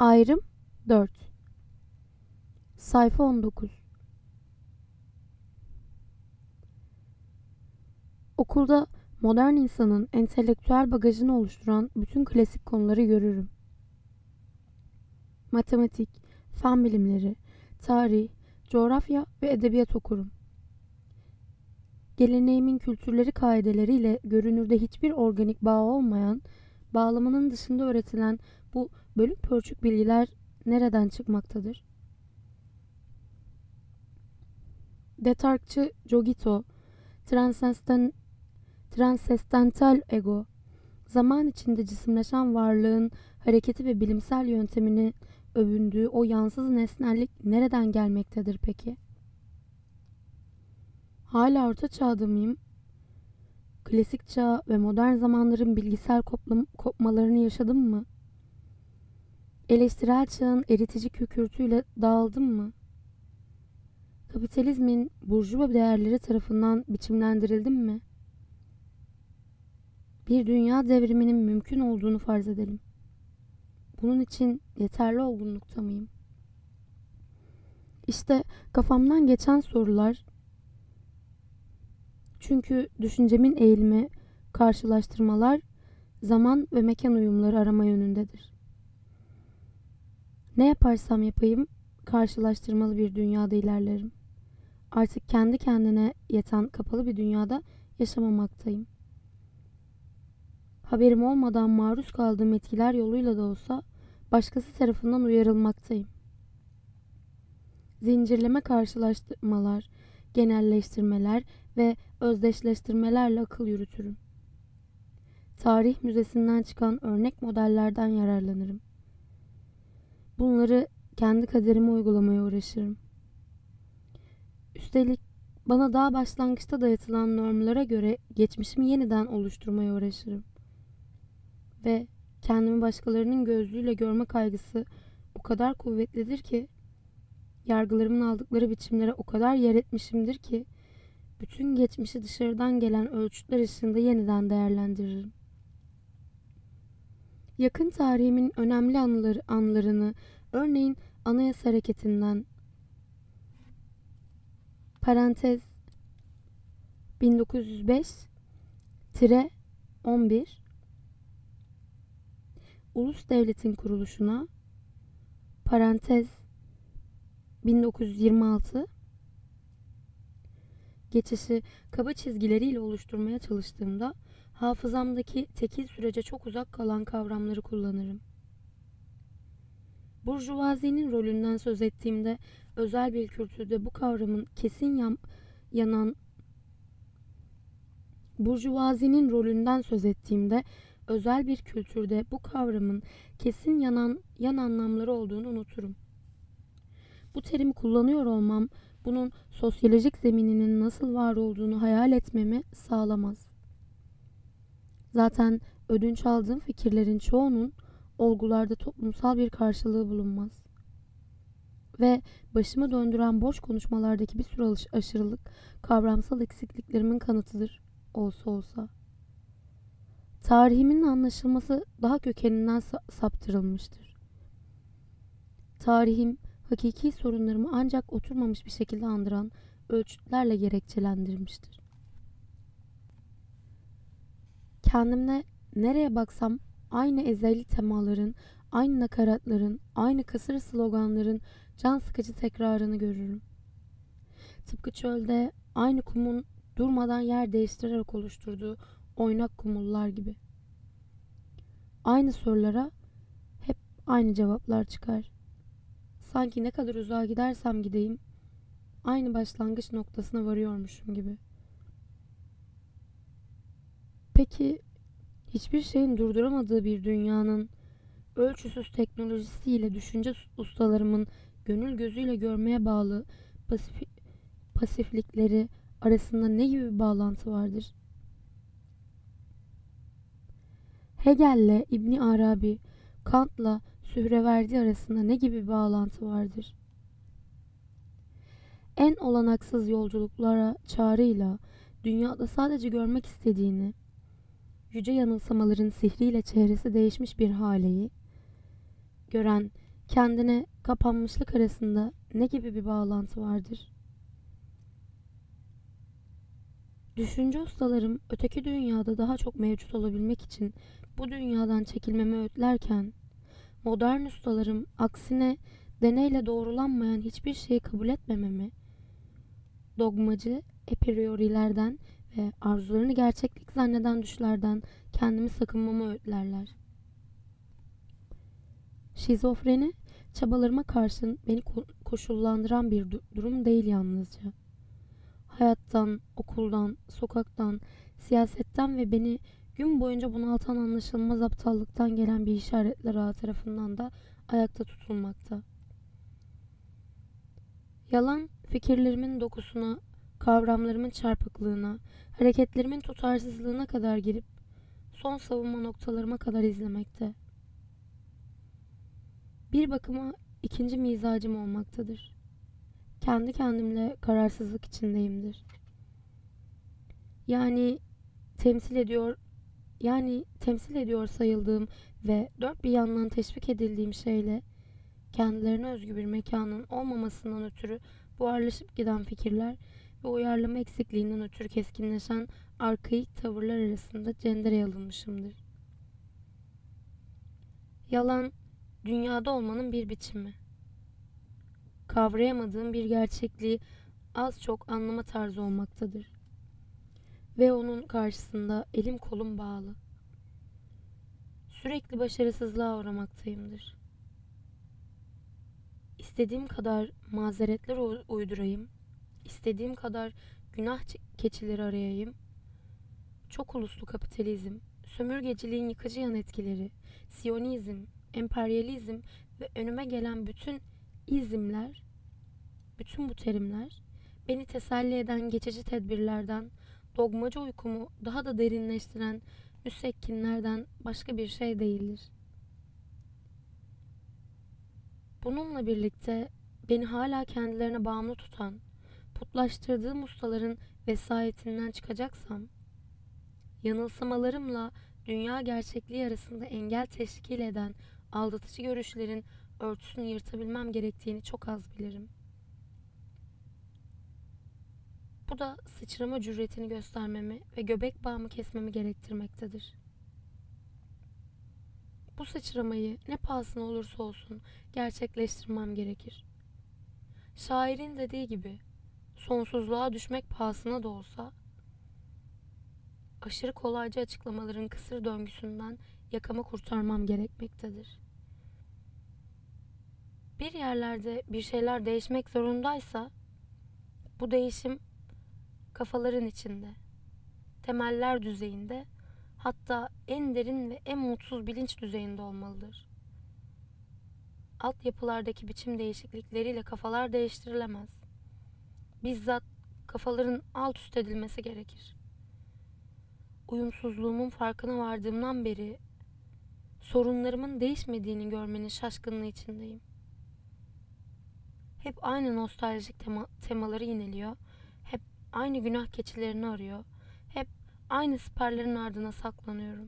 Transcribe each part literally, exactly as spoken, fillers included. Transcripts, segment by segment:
Ayrım dört. Sayfa on dokuz. Okulda modern insanın entelektüel bagajını oluşturan bütün klasik konuları görürüm. Matematik, fen bilimleri, tarih, coğrafya ve edebiyat okurum. Geleneğimin kültürleri kaideleriyle görünürde hiçbir organik bağ olmayan, bağlamanın dışında öğretilen bu bölük pörçük bilgiler nereden çıkmaktadır? Descartes'çı Cogito, transenden, transestantal ego, zaman içinde cisimleşen varlığın hareketi ve bilimsel yöntemini övündüğü o yansız nesnellik nereden gelmektedir peki? Hala orta çağda mıyım? Klasik çağ ve modern zamanların bilgisel koplam- kopmalarını yaşadım mı? Eleştirel çağın eritici kükürtüyle dağıldım mı? Kapitalizmin burjuva değerleri tarafından biçimlendirildim mi? Bir dünya devriminin mümkün olduğunu farz edelim. Bunun için yeterli olgunlukta mıyım? İşte kafamdan geçen sorular, çünkü düşüncemin eğilimi, karşılaştırmalar, zaman ve mekan uyumları arama yönündedir. Ne yaparsam yapayım, karşılaştırmalı bir dünyada ilerlerim. Artık kendi kendine yeten kapalı bir dünyada yaşamamaktayım. Haberim olmadan maruz kaldığım etkiler yoluyla da olsa başkası tarafından uyarılmaktayım. Zincirleme karşılaştırmalar, genelleştirmeler ve özdeşleştirmelerle akıl yürütürüm. Tarih müzesinden çıkan örnek modellerden yararlanırım. Bunları kendi kaderime uygulamaya uğraşırım. Üstelik bana daha başlangıçta dayatılan normlara göre geçmişimi yeniden oluşturmaya uğraşırım. Ve kendimi başkalarının gözlüğüyle görme kaygısı o kadar kuvvetlidir ki, yargılarımın aldıkları biçimlere o kadar yer etmişimdir ki, bütün geçmişi dışarıdan gelen ölçütler ışığında yeniden değerlendiririm. Yakın tarihimin önemli anıları, anlarını, örneğin Anayasa Hareketi'nden, parantez bin dokuz yüz beş on bir, ulus devletin kuruluşuna, parantez bin dokuz yüz yirmi altı, geçişi kaba çizgileriyle oluşturmaya çalıştığımda hafızamdaki tekil sürece çok uzak kalan kavramları kullanırım. Burjuvazinin rolünden söz ettiğimde özel bir kültürde bu kavramın kesin yan, yanan Burjuvazinin rolünden söz ettiğimde özel bir kültürde bu kavramın kesin yanan yan anlamları olduğunu unuturum. Bu terimi kullanıyor olmam bunun sosyolojik zemininin nasıl var olduğunu hayal etmemi sağlamaz. Zaten ödünç aldığım fikirlerin çoğunun olgularda toplumsal bir karşılığı bulunmaz. Ve başımı döndüren boş konuşmalardaki bir sürü aşırılık kavramsal eksikliklerimin kanıtıdır, olsa olsa. Tarihimin anlaşılması daha kökeninden saptırılmıştır. Tarihim, hakiki sorunlarımı ancak oturmamış bir şekilde andıran ölçütlerle gerekçelendirmiştir. Kendimle nereye baksam aynı ezeli temaların, aynı nakaratların, aynı kısır sloganların can sıkıcı tekrarını görürüm. Tıpkı çölde aynı kumun durmadan yer değiştirerek oluşturduğu oynak kumullar gibi. Aynı sorulara hep aynı cevaplar çıkar. Sanki ne kadar uzağa gidersem gideyim, aynı başlangıç noktasına varıyormuşum gibi. Peki, hiçbir şeyin durduramadığı bir dünyanın ölçüsüz teknolojisiyle düşünce ustalarımın gönül gözüyle görmeye bağlı pasif, pasiflikleri arasında ne gibi bir bağlantı vardır? Hegel'le İbni Arabi, Kant'la Sühreverdi arasında ne gibi bir bağlantı vardır? En olanaksız yolculuklara çağrıyla dünyada sadece görmek istediğini, yüce yanılsamaların sihriyle çehresi değişmiş bir haleyi, gören Kendine kapanmışlık arasında ne gibi bir bağlantı vardır? Düşünce ustalarım öteki dünyada daha çok mevcut olabilmek için bu dünyadan çekilmemi öğütlerken, modern ustalarım aksine deneyle doğrulanmayan hiçbir şeyi kabul etmememi, dogmacı epriorilerden ve arzularını gerçeklik zanneden düşlerden kendimi sakınmamı öğütlerler. Şizofreni, çabalarıma karşın beni koşullandıran bir durum değil yalnızca. Hayattan, okuldan, sokaktan, siyasetten ve beni gün boyunca bunaltan anlaşılmaz aptallıktan gelen bir işaretler ağı tarafından da ayakta tutulmakta. Yalan, fikirlerimin dokusuna, kavramlarımın çarpıklığına, hareketlerimin tutarsızlığına kadar girip son savunma noktalarıma kadar izlemekte. Bir bakıma ikinci mizacım olmaktadır. Kendi kendimle kararsızlık içindeyimdir. Yani temsil ediyor, yani temsil ediyor sayıldığım ve dört bir yandan teşvik edildiğim şeyle kendilerine özgü bir mekanın olmamasından ötürü buharlaşıp giden fikirler ve uyarlama eksikliğinden ötürü keskinleşen arkaik tavırlar arasında cendereye alınmışımdır. Yalan, dünyada olmanın bir biçimi. Kavrayamadığım bir gerçekliği az çok anlama tarzı olmaktadır. Ve onun karşısında elim kolum bağlı. Sürekli başarısızlığa uğramaktayımdır. İstediğim kadar mazeretler uydurayım, istediğim kadar günah keçileri arayayım, çok uluslu kapitalizm, sömürgeciliğin yıkıcı yan etkileri, Siyonizm, emperyalizm ve önüme gelen bütün izimler, bütün bu terimler beni teselli eden geçici tedbirlerden, dogmacı uykumu daha da derinleştiren müsekkinlerden başka bir şey değildir. Bununla birlikte beni hala kendilerine bağımlı tutan, putlaştırdığım ustaların vesayetinden çıkacaksam, yanılsamalarımla dünya gerçekliği arasında engel teşkil eden aldatıcı görüşlerin örtüsünü yırtabilmem gerektiğini çok az bilirim. Bu da sıçrama cüretini göstermemi ve göbek bağımı kesmemi gerektirmektedir. Bu sıçramayı ne pahasına olursa olsun gerçekleştirmem gerekir. Şairin dediği gibi sonsuzluğa düşmek pahasına da olsa aşırı kolaycı açıklamaların kısır döngüsünden yakamı kurtarmam gerekmektedir. Bir yerlerde bir şeyler değişmek zorundaysa bu değişim kafaların içinde, temeller düzeyinde, hatta en derin ve en mutsuz bilinç düzeyinde olmalıdır. Altyapılardaki biçim değişiklikleriyle kafalar değiştirilemez. Bizzat kafaların alt üst edilmesi gerekir. Uyumsuzluğumun farkına vardığımdan beri sorunlarımın değişmediğini görmenin şaşkınlığı içindeyim. Hep aynı nostaljik tema, temaları yineliyor, hep aynı günah keçilerini arıyor, hep aynı siperlerin ardına saklanıyorum.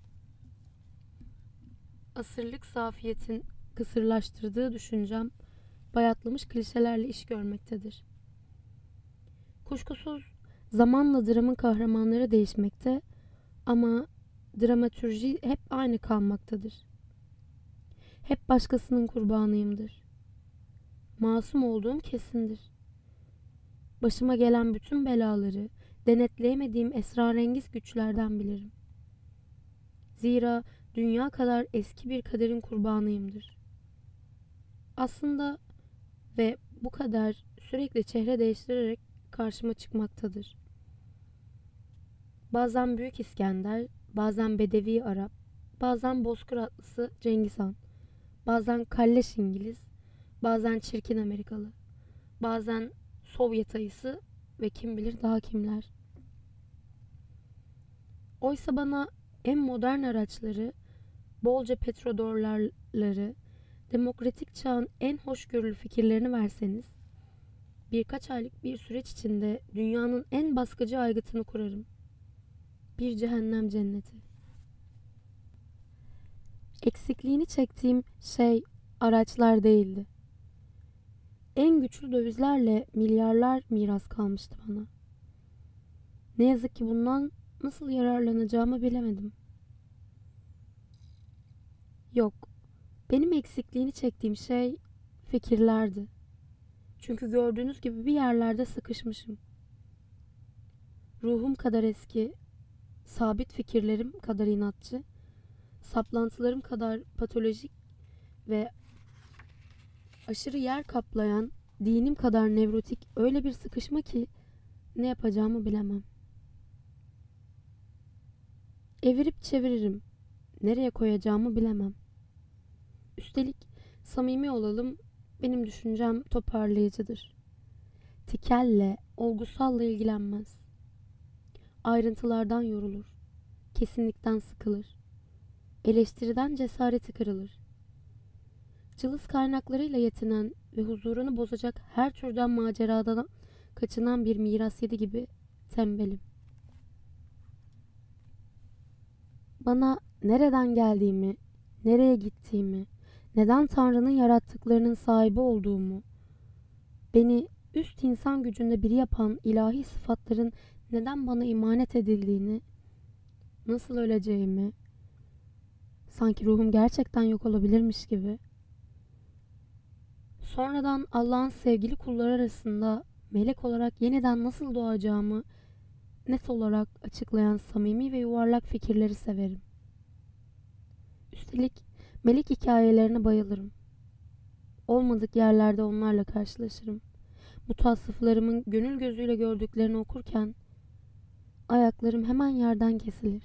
Asırlık zafiyetin kısırlaştırdığı düşüncem bayatlamış klişelerle iş görmektedir. Kuşkusuz zamanla dramın kahramanları değişmekte ama dramatürji hep aynı kalmaktadır. Hep başkasının kurbanıyımdır. Masum olduğum kesindir. Başıma gelen bütün belaları denetleyemediğim esrarengiz güçlerden bilirim. Zira dünya kadar eski bir kaderin kurbanıyımdır. Aslında ve bu kader sürekli çehre değiştirerek karşıma çıkmaktadır. Bazen Büyük İskender, bazen Bedevi Arap, bazen Bozkır atlısı Cengiz Han, bazen kalleş İngiliz, bazen çirkin Amerikalı, bazen Sovyet ayısı ve kim bilir daha kimler. Oysa bana en modern araçları, bolca petrodorlarları, demokratik çağın en hoşgörülü fikirlerini verseniz, birkaç aylık bir süreç içinde dünyanın en baskıcı aygıtını kurarım. Bir cehennem cenneti. Eksikliğini çektiğim şey araçlar değildi. En güçlü dövizlerle milyarlar miras kalmıştı bana. Ne yazık ki bundan nasıl yararlanacağımı bilemedim. Yok, benim eksikliğini çektiğim şey fikirlerdi. Çünkü gördüğünüz gibi bir yerlerde sıkışmışım. Ruhum kadar eski, sabit fikirlerim kadar inatçı, saplantılarım kadar patolojik ve aşırı yer kaplayan dinim kadar nevrotik öyle bir sıkışma ki ne yapacağımı bilemem. Evirip çeviririm. Nereye koyacağımı bilemem. Üstelik samimi olalım, benim düşüncem toparlayıcıdır. Tikelle, olgusalla ilgilenmez. Ayrıntılardan yorulur. Kesinlikten sıkılır. Eleştiriden cesareti kırılır. Cılız kaynaklarıyla yetinen ve huzurunu bozacak her türden maceradan kaçınan bir miras yedi gibi tembelim. Bana nereden geldiğimi, nereye gittiğimi, neden Tanrı'nın yarattıklarının sahibi olduğumu, beni üst insan gücünde biri yapan ilahi sıfatların neden bana emanet edildiğini, nasıl öleceğimi, sanki ruhum gerçekten yok olabilirmiş gibi, sonradan Allah'ın sevgili kulları arasında melek olarak yeniden nasıl doğacağımı net olarak açıklayan samimi ve yuvarlak fikirleri severim. Üstelik melek hikayelerine bayılırım. Olmadık yerlerde onlarla karşılaşırım. Mutassıflarımın gönül gözüyle gördüklerini okurken ayaklarım hemen yerden kesilir.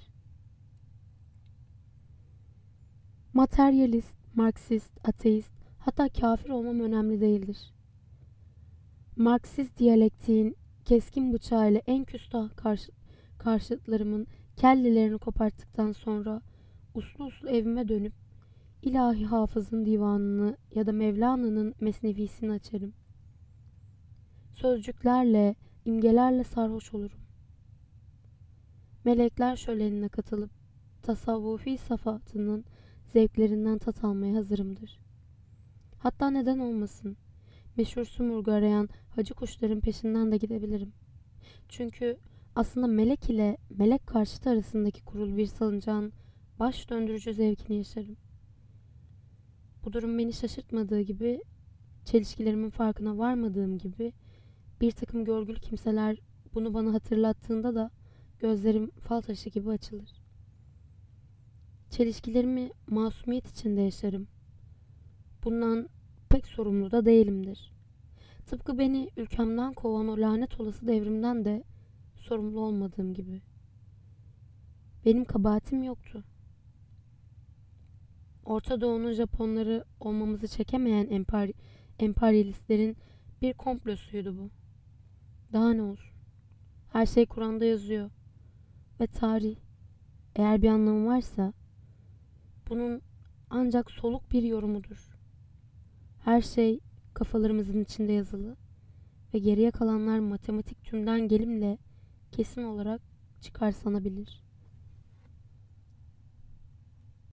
Materyalist, Marksist, ateist, hatta kafir olmam önemli değildir. Marksist diyalektiğin keskin bıçağıyla en küstah karşı, karşıtlarımın kellelerini koparttıktan sonra uslu uslu evime dönüp ilahi hafızın divanını ya da Mevlana'nın mesnevisini açarım. Sözcüklerle, imgelerle sarhoş olurum. Melekler şölenine katılıp tasavvufi safatının zevklerinden tat almaya hazırımdır. Hatta neden olmasın, meşhur Sumurgu arayan hacı kuşların peşinden de gidebilirim. Çünkü aslında melek ile melek karşıtı arasındaki kurul bir salıncağın baş döndürücü zevkini yaşarım. Bu durum beni şaşırtmadığı gibi, çelişkilerimin farkına varmadığım gibi, bir takım görgülü kimseler bunu bana hatırlattığında da gözlerim fal taşı gibi açılır. Çelişkilerimi masumiyet içinde yaşarım. Bundan pek sorumlu da değilimdir. Tıpkı beni ülkemden kovan o lanet olası devrimden de sorumlu olmadığım gibi. Benim kabahatim yoktu. Orta Doğu'nun Japonları olmamızı çekemeyen emper emperyalistlerin bir komplosuydu bu. Daha ne olsun? Her şey Kur'an'da yazıyor. Ve tarih, eğer bir anlamı varsa, bunun ancak soluk bir yorumudur. Her şey kafalarımızın içinde yazılı ve geriye kalanlar matematik tümden gelimle kesin olarak çıkarsanabilir.